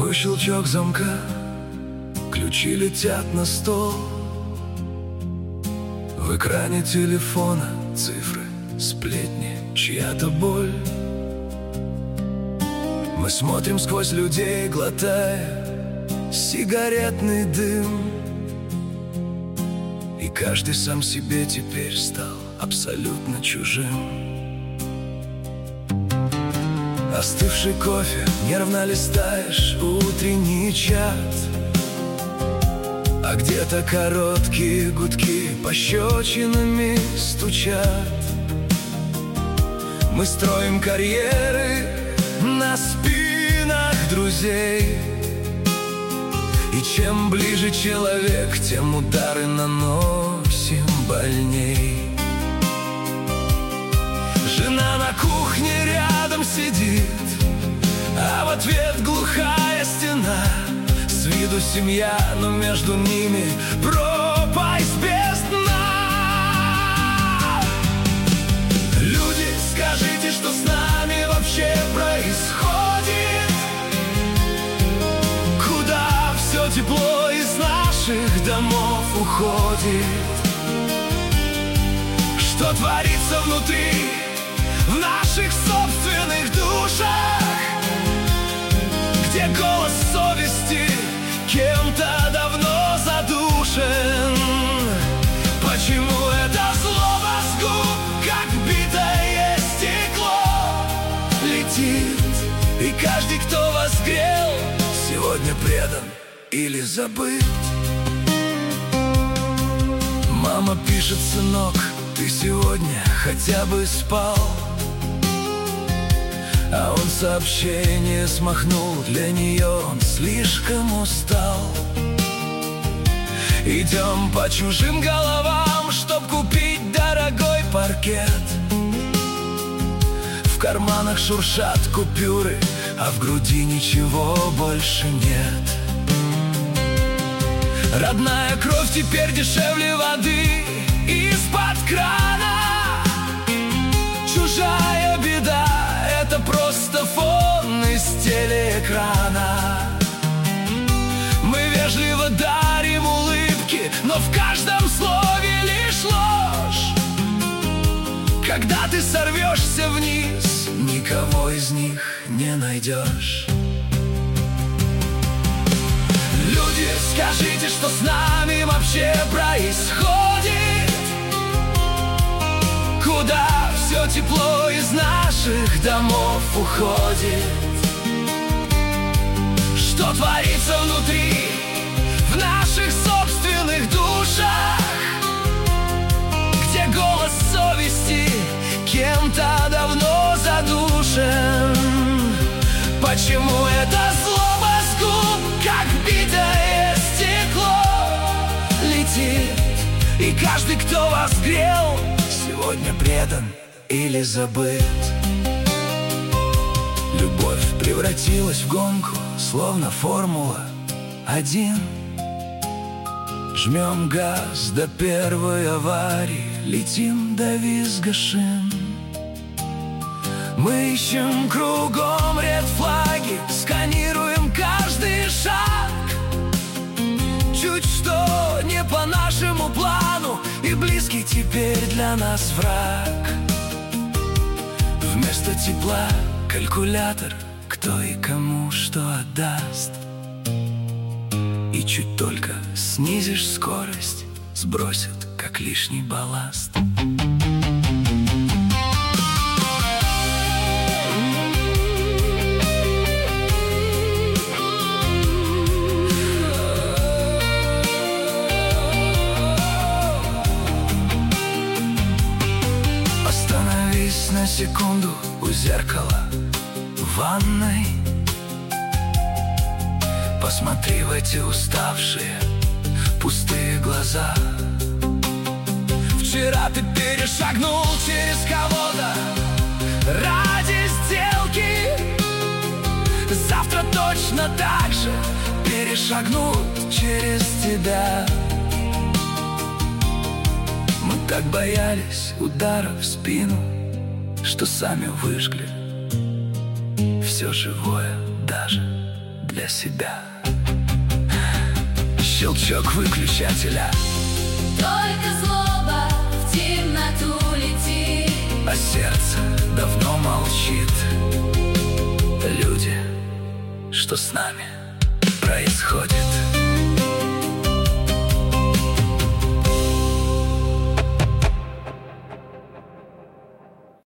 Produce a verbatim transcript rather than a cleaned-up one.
Глухой щелчок замка, ключи летят на стол. В экране телефона цифры, сплетни, чья-то боль. Мы смотрим сквозь людей, глотая сигаретный дым. И каждый сам себе теперь стал абсолютно чужим. Остывший кофе, нервно листаешь утренний чат, а где-то короткие гудки пощечинами стучат. Мы строим карьеры на спинах друзей, и чем ближе человек, тем удары наносим больней. Жена на кухне рядом сидит, а в ответ глухая стена. С виду семья, но между ними пропасть без дна. Люди, скажите, что с нами вообще происходит? Куда все тепло из наших домов уходит? Что творится внутри, в наших собственных душах, где голос совести кем-то давно задушен? Почему это злоба с губ, как битое стекло, летит, и каждый, кто вас грел, сегодня предан или забыт? Мама пишет: сынок, ты сегодня хотя бы спал? А он сообщение смахнул, для нее он слишком устал. Идем по чужим головам, чтоб купить дорогой паркет. В карманах шуршат купюры, а в груди ничего больше нет. Родная кровь теперь дешевле воды из-под крана. Чужая беда — это просто фон из телеэкрана. Мы вежливо дарим улыбки, но в каждом слове лишь ложь. Когда ты сорвешься вниз, никого из них не найдешь. Люди, скажите, что с нами вообще происходит? Куда все тепло из наших домов уходит? Что творится внутри, в наших собственных душах, где голос совести кем-то давно задушен? Почему это злоба с губ, как битое стекло, летит, и каждый, кто вас грел, сегодня предан или забыт? Любовь превратилась в гонку, словно формула один. Жмем газ до первой аварии, летим до визга шин. Мы ищем кругом редфлаги, сканируем каждый шаг. Чуть что не по нашему плану, и близкий теперь для нас враг. Вместо тепла калькулятор, кто и кому что отдаст. И чуть только снизишь скорость, сбросят как лишний балласт. На секунду у зеркала в ванной. Посмотри в эти уставшие, пустые глаза. Вчера ты перешагнул через кого-то ради сделки. Завтра точно так же перешагнут через тебя. Мы так боялись удара в спину, что сами выжгли все живое даже для себя. Щелчок выключателя, только злоба в темноту летит, а сердце давно молчит. Люди, что с нами происходит?